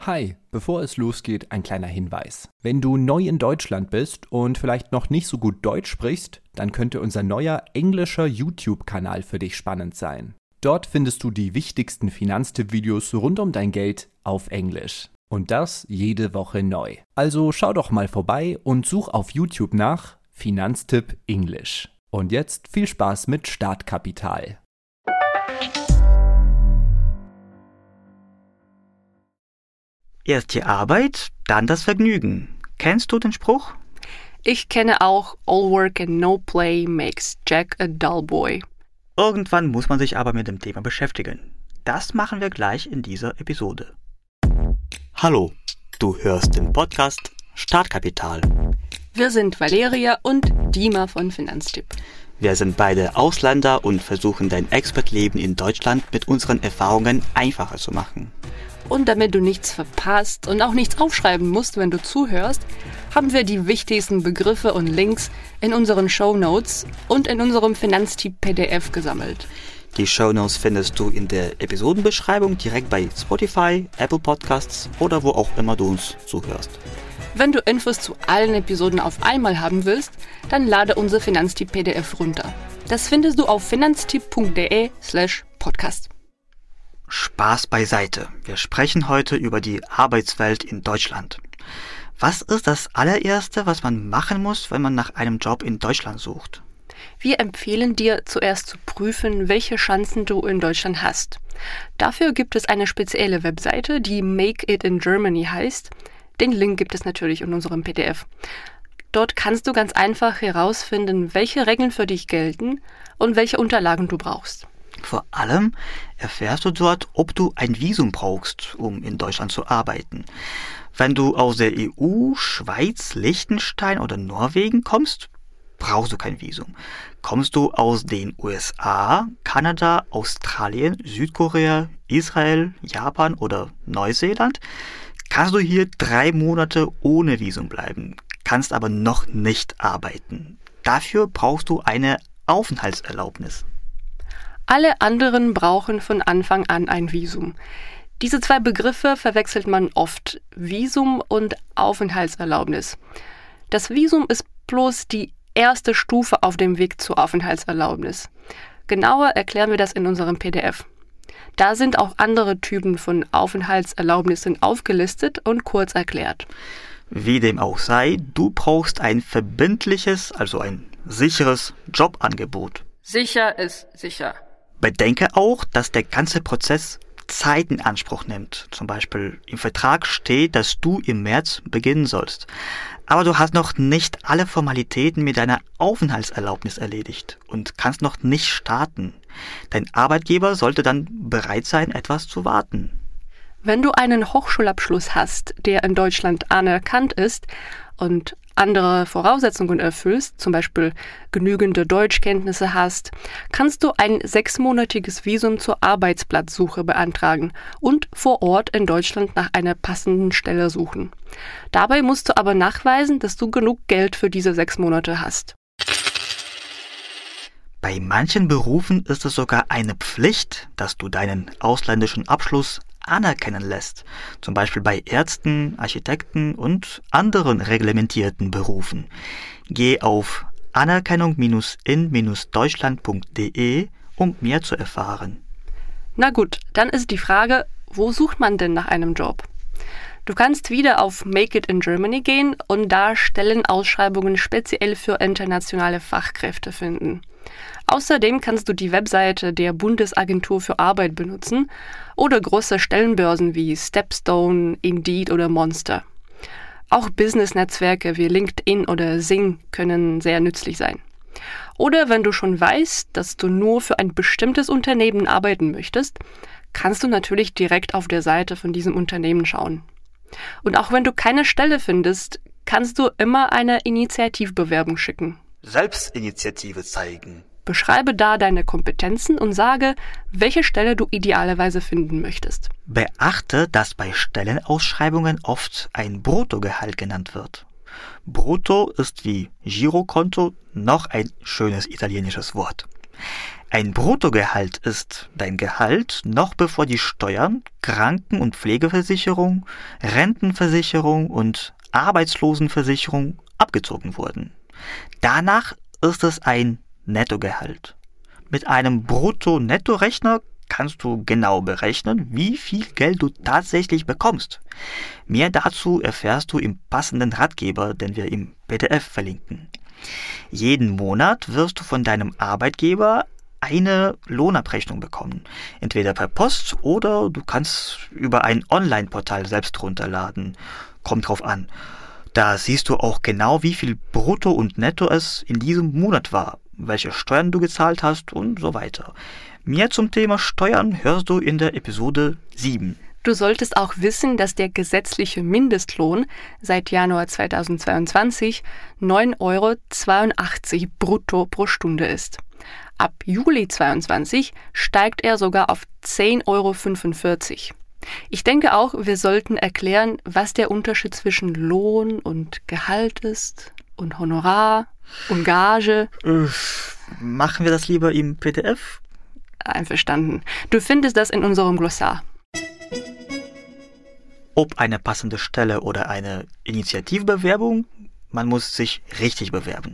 Hi, bevor es losgeht, ein kleiner Hinweis. Wenn du neu in Deutschland bist und vielleicht noch nicht so gut Deutsch sprichst, dann könnte unser neuer englischer YouTube-Kanal für dich spannend sein. Dort findest du die wichtigsten Finanztipp-Videos rund um dein Geld auf Englisch. Und das jede Woche neu. Also schau doch mal vorbei und such auf YouTube nach Finanztipp Englisch. Und jetzt viel Spaß mit Startkapital. Erst die Arbeit, dann das Vergnügen. Kennst du den Spruch? Ich kenne auch All work and no play makes Jack a dull boy. Irgendwann muss man sich aber mit dem Thema beschäftigen. Das machen wir gleich in dieser Episode. Hallo, du hörst den Podcast Startkapital. Wir sind Valeria und Dima von Finanztipp. Wir sind beide Ausländer und versuchen dein Expertleben in Deutschland mit unseren Erfahrungen einfacher zu machen. Und damit du nichts verpasst und auch nichts aufschreiben musst, wenn du zuhörst, haben wir die wichtigsten Begriffe und Links in unseren Shownotes und in unserem Finanztipp-PDF gesammelt. Die Shownotes findest du in der Episodenbeschreibung direkt bei Spotify, Apple Podcasts oder wo auch immer du uns zuhörst. Wenn du Infos zu allen Episoden auf einmal haben willst, dann lade unser Finanztipp-PDF runter. Das findest du auf finanztipp.de/podcast. Spaß beiseite. Wir sprechen heute über die Arbeitswelt in Deutschland. Was ist das allererste, was man machen muss, wenn man nach einem Job in Deutschland sucht? Wir empfehlen dir zuerst zu prüfen, welche Chancen du in Deutschland hast. Dafür gibt es eine spezielle Webseite, die Make It in Germany heißt. Den Link gibt es natürlich in unserem PDF. Dort kannst du ganz einfach herausfinden, welche Regeln für dich gelten und welche Unterlagen du brauchst. Vor allem erfährst du dort, ob du ein Visum brauchst, um in Deutschland zu arbeiten. Wenn du aus der EU, Schweiz, Liechtenstein oder Norwegen kommst, brauchst du kein Visum. Kommst du aus den USA, Kanada, Australien, Südkorea, Israel, Japan oder Neuseeland, kannst du hier 3 Monate ohne Visum bleiben, kannst aber noch nicht arbeiten. Dafür brauchst du eine Aufenthaltserlaubnis. Alle anderen brauchen von Anfang an ein Visum. Diese 2 Begriffe verwechselt man oft, Visum und Aufenthaltserlaubnis. Das Visum ist bloß die erste Stufe auf dem Weg zur Aufenthaltserlaubnis. Genauer erklären wir das in unserem PDF. Da sind auch andere Typen von Aufenthaltserlaubnissen aufgelistet und kurz erklärt. Wie dem auch sei, du brauchst ein verbindliches, also ein sicheres Jobangebot. Sicher ist sicher. Bedenke auch, dass der ganze Prozess Zeit in Anspruch nimmt. Zum Beispiel im Vertrag steht, dass du im März beginnen sollst. Aber du hast noch nicht alle Formalitäten mit deiner Aufenthaltserlaubnis erledigt und kannst noch nicht starten. Dein Arbeitgeber sollte dann bereit sein, etwas zu warten. Wenn du einen Hochschulabschluss hast, der in Deutschland anerkannt ist und andere Voraussetzungen erfüllst, zum Beispiel genügende Deutschkenntnisse hast, kannst du ein 6-monatiges Visum zur Arbeitsplatzsuche beantragen und vor Ort in Deutschland nach einer passenden Stelle suchen. Dabei musst du aber nachweisen, dass du genug Geld für diese 6 Monate hast. Bei manchen Berufen ist es sogar eine Pflicht, dass du deinen ausländischen Abschluss anerkennen lässt, zum Beispiel bei Ärzten, Architekten und anderen reglementierten Berufen. Geh auf anerkennung-in-deutschland.de, um mehr zu erfahren. Na gut, dann ist die Frage, wo sucht man denn nach einem Job? Du kannst wieder auf Make It in Germany gehen und da Stellenausschreibungen speziell für internationale Fachkräfte finden. Außerdem kannst du die Webseite der Bundesagentur für Arbeit benutzen oder große Stellenbörsen wie Stepstone, Indeed oder Monster. Auch Business-Netzwerke wie LinkedIn oder Xing können sehr nützlich sein. Oder wenn du schon weißt, dass du nur für ein bestimmtes Unternehmen arbeiten möchtest, kannst du natürlich direkt auf der Seite von diesem Unternehmen schauen. Und auch wenn du keine Stelle findest, kannst du immer eine Initiativbewerbung schicken. Selbstinitiative zeigen. Beschreibe da deine Kompetenzen und sage, welche Stelle du idealerweise finden möchtest. Beachte, dass bei Stellenausschreibungen oft ein Bruttogehalt genannt wird. Brutto ist wie Girokonto noch ein schönes italienisches Wort. Ein Bruttogehalt ist dein Gehalt noch bevor die Steuern, Kranken- und Pflegeversicherung, Rentenversicherung und Arbeitslosenversicherung abgezogen wurden. Danach ist es ein Nettogehalt. Mit einem Brutto-Netto-Rechner kannst du genau berechnen, wie viel Geld du tatsächlich bekommst. Mehr dazu erfährst du im passenden Ratgeber, den wir im PDF verlinken. Jeden Monat wirst du von deinem Arbeitgeber eine Lohnabrechnung bekommen. Entweder per Post oder du kannst über ein Online-Portal selbst runterladen. Kommt drauf an. Da siehst du auch genau, wie viel Brutto und Netto es in diesem Monat war, welche Steuern du gezahlt hast und so weiter. Mehr zum Thema Steuern hörst du in der Episode 7. Du solltest auch wissen, dass der gesetzliche Mindestlohn seit Januar 2022 9,82 € brutto pro Stunde ist. Ab Juli 2022 steigt er sogar auf 10,45 €. Ich denke auch, wir sollten erklären, was der Unterschied zwischen Lohn und Gehalt ist und Honorar und Gage. Machen wir das lieber im PDF? Einverstanden. Du findest das in unserem Glossar. Ob eine passende Stelle oder eine Initiativbewerbung, man muss sich richtig bewerben.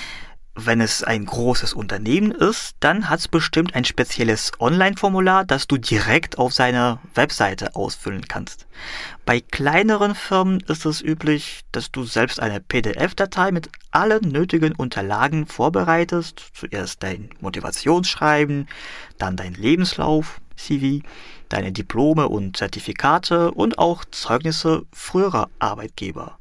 Wenn es ein großes Unternehmen ist, dann hat es bestimmt ein spezielles Online-Formular, das du direkt auf seiner Webseite ausfüllen kannst. Bei kleineren Firmen ist es üblich, dass du selbst eine PDF-Datei mit allen nötigen Unterlagen vorbereitest. Zuerst dein Motivationsschreiben, dann dein Lebenslauf, CV, deine Diplome und Zertifikate und auch Zeugnisse früherer Arbeitgeber.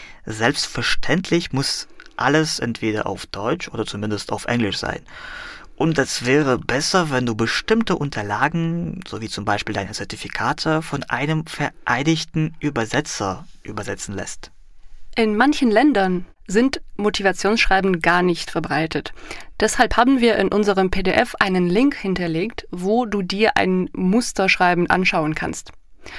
Selbstverständlich muss alles entweder auf Deutsch oder zumindest auf Englisch sein. Und es wäre besser, wenn du bestimmte Unterlagen, so wie zum Beispiel deine Zertifikate, von einem vereidigten Übersetzer übersetzen lässt. In manchen Ländern sind Motivationsschreiben gar nicht verbreitet. Deshalb haben wir in unserem PDF einen Link hinterlegt, wo du dir ein Musterschreiben anschauen kannst.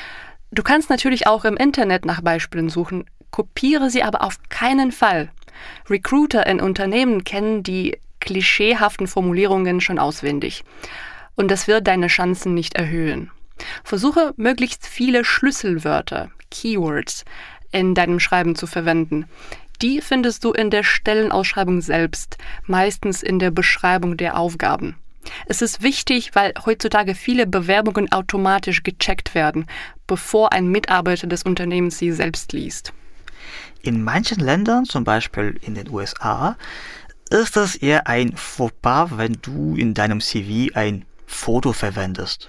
Du kannst natürlich auch im Internet nach Beispielen suchen, kopiere sie aber auf keinen Fall. Recruiter in Unternehmen kennen die klischeehaften Formulierungen schon auswendig. Und das wird deine Chancen nicht erhöhen. Versuche, möglichst viele Schlüsselwörter, Keywords, in deinem Schreiben zu verwenden. Die findest du in der Stellenausschreibung selbst, meistens in der Beschreibung der Aufgaben. Es ist wichtig, weil heutzutage viele Bewerbungen automatisch gecheckt werden, bevor ein Mitarbeiter des Unternehmens sie selbst liest. In manchen Ländern, zum Beispiel in den USA, ist es eher ein Fauxpas, wenn du in deinem CV ein Foto verwendest.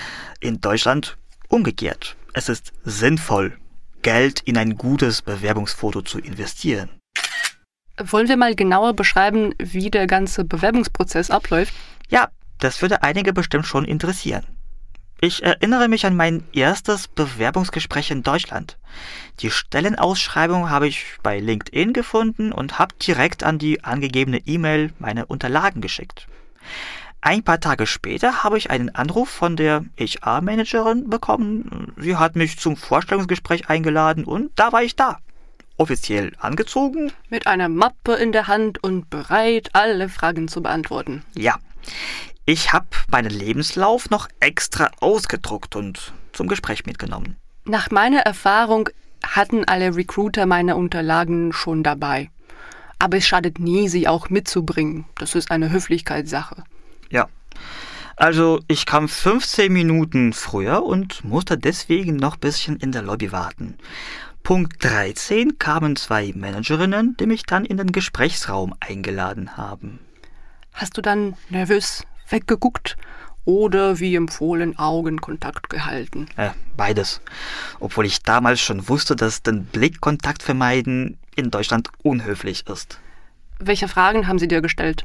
In Deutschland umgekehrt. Es ist sinnvoll, Geld in ein gutes Bewerbungsfoto zu investieren. Wollen wir mal genauer beschreiben, wie der ganze Bewerbungsprozess abläuft? Ja, das würde einige bestimmt schon interessieren. Ich erinnere mich an mein erstes Bewerbungsgespräch in Deutschland. Die Stellenausschreibung habe ich bei LinkedIn gefunden und habe direkt an die angegebene E-Mail meine Unterlagen geschickt. Ein paar Tage später habe ich einen Anruf von der HR-Managerin bekommen. Sie hat mich zum Vorstellungsgespräch eingeladen und da war ich da. Offiziell angezogen. Mit einer Mappe in der Hand und bereit, alle Fragen zu beantworten. Ja. Ich habe meinen Lebenslauf noch extra ausgedruckt und zum Gespräch mitgenommen. Nach meiner Erfahrung hatten alle Recruiter meine Unterlagen schon dabei. Aber es schadet nie, sie auch mitzubringen. Das ist eine Höflichkeitssache. Ja, also ich kam 15 Minuten früher und musste deswegen noch ein bisschen in der Lobby warten. Punkt 13 kamen 2 Managerinnen, die mich dann in den Gesprächsraum eingeladen haben. Hast du dann nervös weggeguckt oder wie empfohlen Augenkontakt gehalten? Beides. Obwohl ich damals schon wusste, dass den Blickkontakt vermeiden in Deutschland unhöflich ist. Welche Fragen haben sie dir gestellt?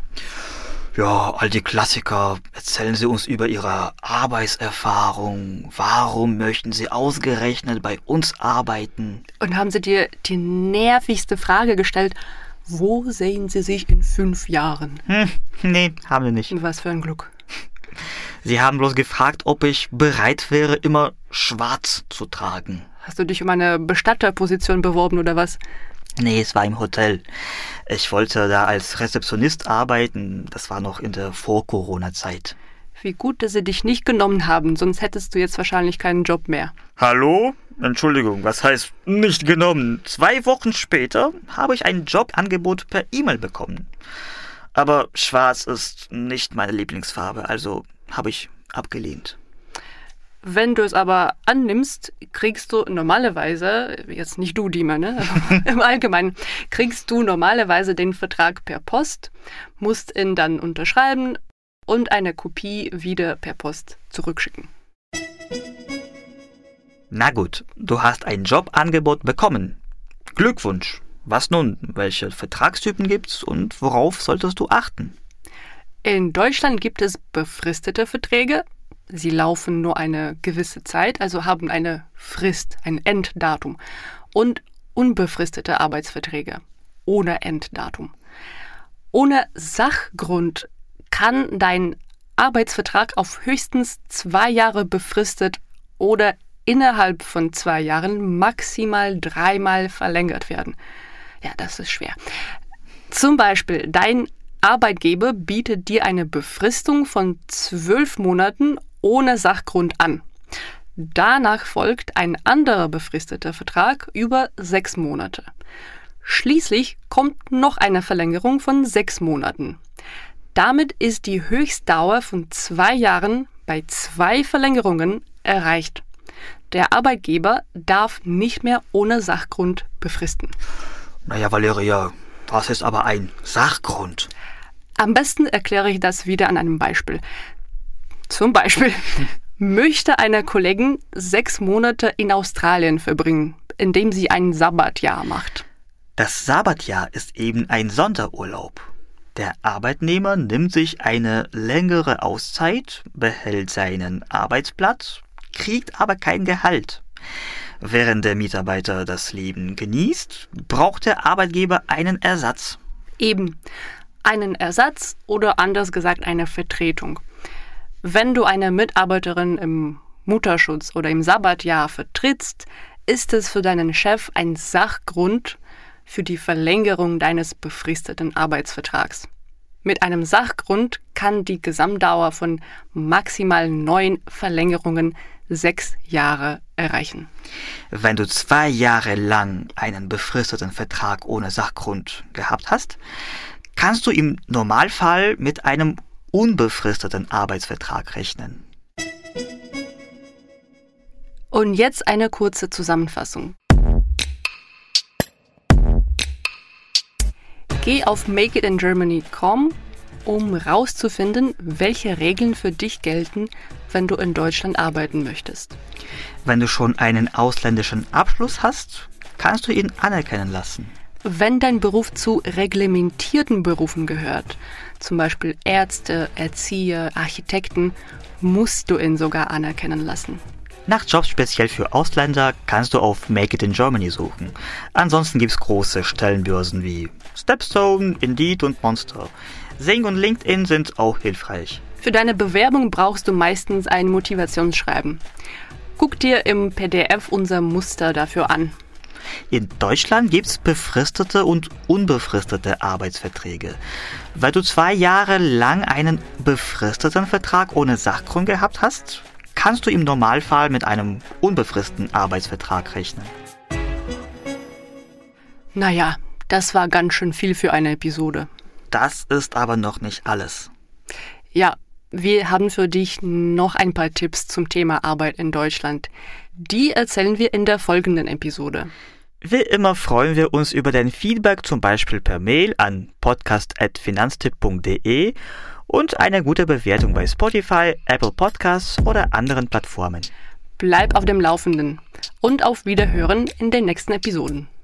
Ja, all die Klassiker. Erzählen Sie uns über Ihre Arbeitserfahrung. Warum möchten Sie ausgerechnet bei uns arbeiten? Und haben sie dir die nervigste Frage gestellt? Wo sehen Sie sich in 5 Jahren? Nee, haben wir nicht. Was für ein Glück. Sie haben bloß gefragt, ob ich bereit wäre, immer schwarz zu tragen. Hast du dich um eine Bestatterposition beworben oder was? Nee, es war im Hotel. Ich wollte da als Rezeptionist arbeiten. Das war noch in der Vor-Corona-Zeit. Wie gut, dass sie dich nicht genommen haben, sonst hättest du jetzt wahrscheinlich keinen Job mehr. Hallo? Entschuldigung, was heißt nicht genommen? 2 Wochen später habe ich ein Jobangebot per E-Mail bekommen. Aber schwarz ist nicht meine Lieblingsfarbe, also habe ich abgelehnt. Wenn du es aber annimmst, kriegst du normalerweise, jetzt nicht du, Dima, ne? Aber im Allgemeinen, kriegst du normalerweise den Vertrag per Post, musst ihn dann unterschreiben und eine Kopie wieder per Post zurückschicken. Na gut, du hast ein Jobangebot bekommen. Glückwunsch. Was nun? Welche Vertragstypen gibt's und worauf solltest du achten? In Deutschland gibt es befristete Verträge. Sie laufen nur eine gewisse Zeit, also haben eine Frist, ein Enddatum. Und unbefristete Arbeitsverträge ohne Enddatum. Ohne Sachgrund kann dein Arbeitsvertrag auf höchstens 2 Jahre befristet oder innerhalb von 2 Jahren maximal 3-mal verlängert werden. Ja, das ist schwer. Zum Beispiel, dein Arbeitgeber bietet dir eine Befristung von 12 Monaten ohne Sachgrund an. Danach folgt ein anderer befristeter Vertrag über 6 Monate. Schließlich kommt noch eine Verlängerung von 6 Monaten. Damit ist die Höchstdauer von 2 Jahren bei 2 Verlängerungen erreicht. Der Arbeitgeber darf nicht mehr ohne Sachgrund befristen. Naja, Valeria, was ist aber ein Sachgrund? Am besten erkläre ich das wieder an einem Beispiel. Zum Beispiel möchte eine Kollegin 6 Monate in Australien verbringen, indem sie ein Sabbatjahr macht. Das Sabbatjahr ist eben ein Sonderurlaub. Der Arbeitnehmer nimmt sich eine längere Auszeit, behält seinen Arbeitsplatz, kriegt aber kein Gehalt. Während der Mitarbeiter das Leben genießt, braucht der Arbeitgeber einen Ersatz. Eben, einen Ersatz oder anders gesagt eine Vertretung. Wenn du eine Mitarbeiterin im Mutterschutz oder im Sabbatjahr vertrittst, ist es für deinen Chef ein Sachgrund für die Verlängerung deines befristeten Arbeitsvertrags. Mit einem Sachgrund kann die Gesamtdauer von maximal 9 Verlängerungen 6 Jahre erreichen. Wenn du 2 Jahre lang einen befristeten Vertrag ohne Sachgrund gehabt hast, kannst du im Normalfall mit einem unbefristeten Arbeitsvertrag rechnen. Und jetzt eine kurze Zusammenfassung. Geh auf makeitingermany.com, um rauszufinden, welche Regeln für dich gelten, wenn du in Deutschland arbeiten möchtest. Wenn du schon einen ausländischen Abschluss hast, kannst du ihn anerkennen lassen. Wenn dein Beruf zu reglementierten Berufen gehört, zum Beispiel Ärzte, Erzieher, Architekten, musst du ihn sogar anerkennen lassen. Nach Jobs speziell für Ausländer kannst du auf Make It in Germany suchen. Ansonsten gibt's große Stellenbörsen wie Stepstone, Indeed und Monster. Xing und LinkedIn sind auch hilfreich. Für deine Bewerbung brauchst du meistens ein Motivationsschreiben. Guck dir im PDF unser Muster dafür an. In Deutschland gibt's befristete und unbefristete Arbeitsverträge. Weil du 2 Jahre lang einen befristeten Vertrag ohne Sachgrund gehabt hast, kannst du im Normalfall mit einem unbefristeten Arbeitsvertrag rechnen. Naja, das war ganz schön viel für eine Episode. Das ist aber noch nicht alles. Ja, wir haben für dich noch ein paar Tipps zum Thema Arbeit in Deutschland. Die erzählen wir in der folgenden Episode. Wie immer freuen wir uns über dein Feedback, zum Beispiel per Mail an podcast@finanztipp.de und eine gute Bewertung bei Spotify, Apple Podcasts oder anderen Plattformen. Bleib auf dem Laufenden und auf Wiederhören in den nächsten Episoden.